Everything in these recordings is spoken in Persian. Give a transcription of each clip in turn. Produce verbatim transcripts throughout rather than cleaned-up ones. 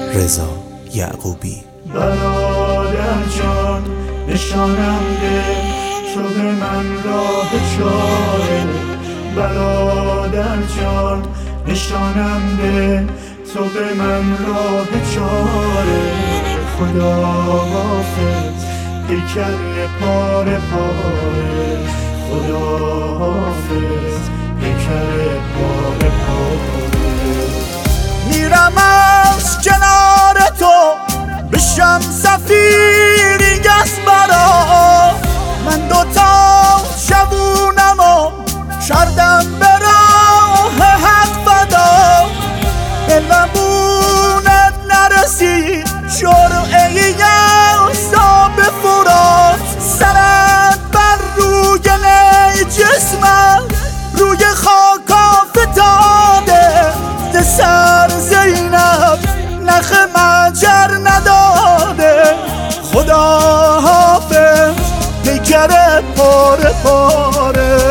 رضا یعقوبی. برادر جان نشانم ده تو به من راه چاره، برادر جان نشانم ده تو به من راه چاره. خدا حافظ پیکر پاره پاره، خدا حافظ پیکر پاره پاره. میرم از کنار تو بشم سفیری گس برا، من دوتا شبونم و کردم به راه حق فدا. به لبونت نرسید جرعه یوسا به فرات، سرت بر روی نی جسمت روی خاکا فتاده. سر زینب نخ مجر نداده، خدا حافظ پیکر پاره پاره.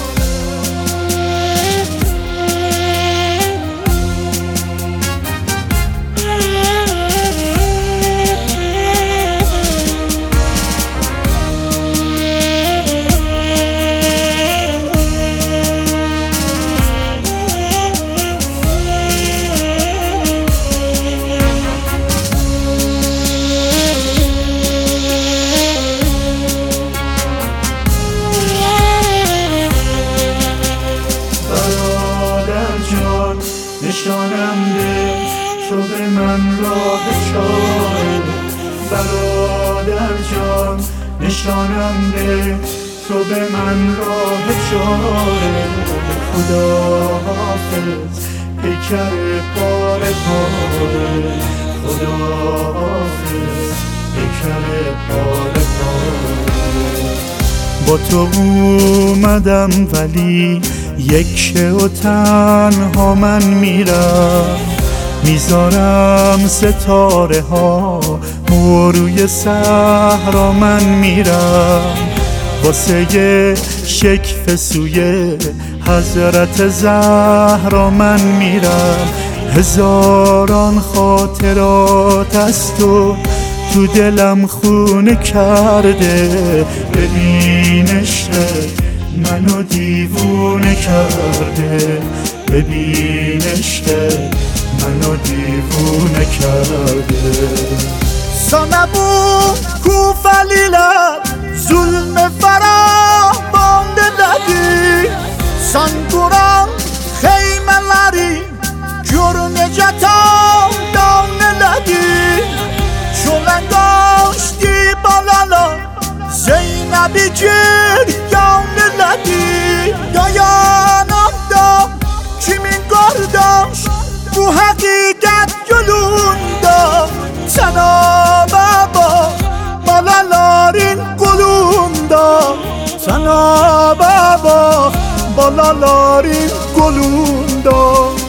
نشانم ده تو به من راه چاره، برادر جان نشانم ده تو به من راه چاره. خدا حافظ پیکر پاره پاره، خدا حافظ پیکر پاره پاره. با تو اومدم ولی یک و تنها من میرم، میذارم ستاره ها روی صحرا من میرم. واسه شکف سوی حضرت زهرا من میرم. هزاران خاطرات از تو تو دلم خونه کرده، ببینش منو دیوونه کرده، ببینش که منو دیوونه کرده. سانبون کو فلیلت ظلم فراوان لدی، سانگوران خیمه لری جرم جتا دان لدی. چولنگاشتی بالالا زینبی جریان لدی، دایانم دام کیمین گرداش bu hakikat yolunda. Sana baba balaların kolunda, sana baba balaların kolunda.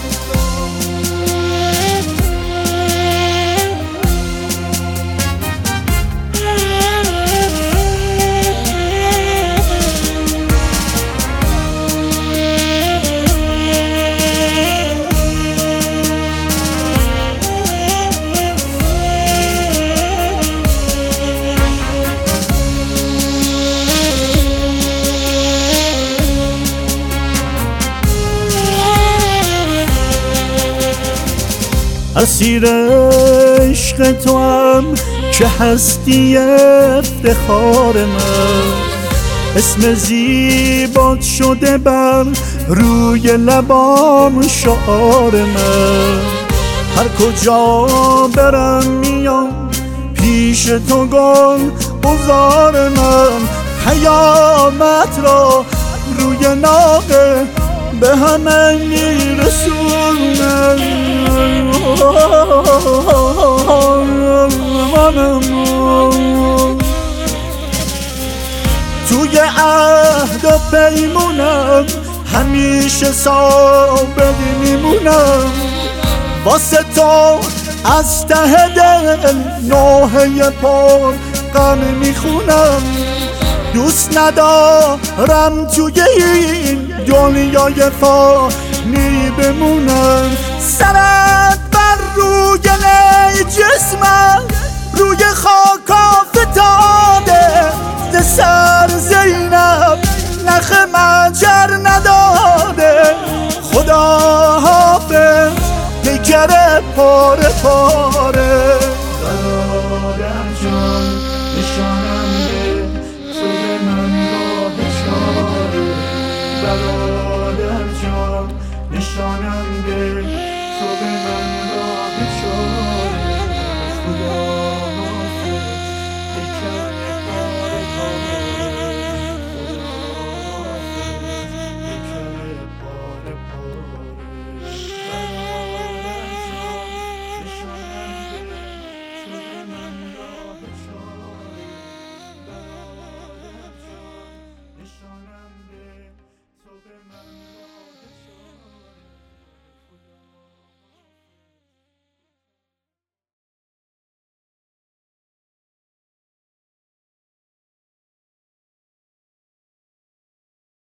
اسیر عشق تو هم که هستی افتخار من، اسم زیبات شده بر روی لبام شعار من. هر کجا برم میام پیش تو گل بزار من، حیامت را روی ناقه به همه میرسونم. توی عهد و پیمونم همیشه ثابت میمونم، واسه تو از ته دل نوحه پر غم میخونم. دوست ندارم توی این دنیای فانی بمونم. سرت بر روی نی پاره پاره. برادر جان نشانم ده، تو به من راه چاره. برادر جان نشانم ده، تو به من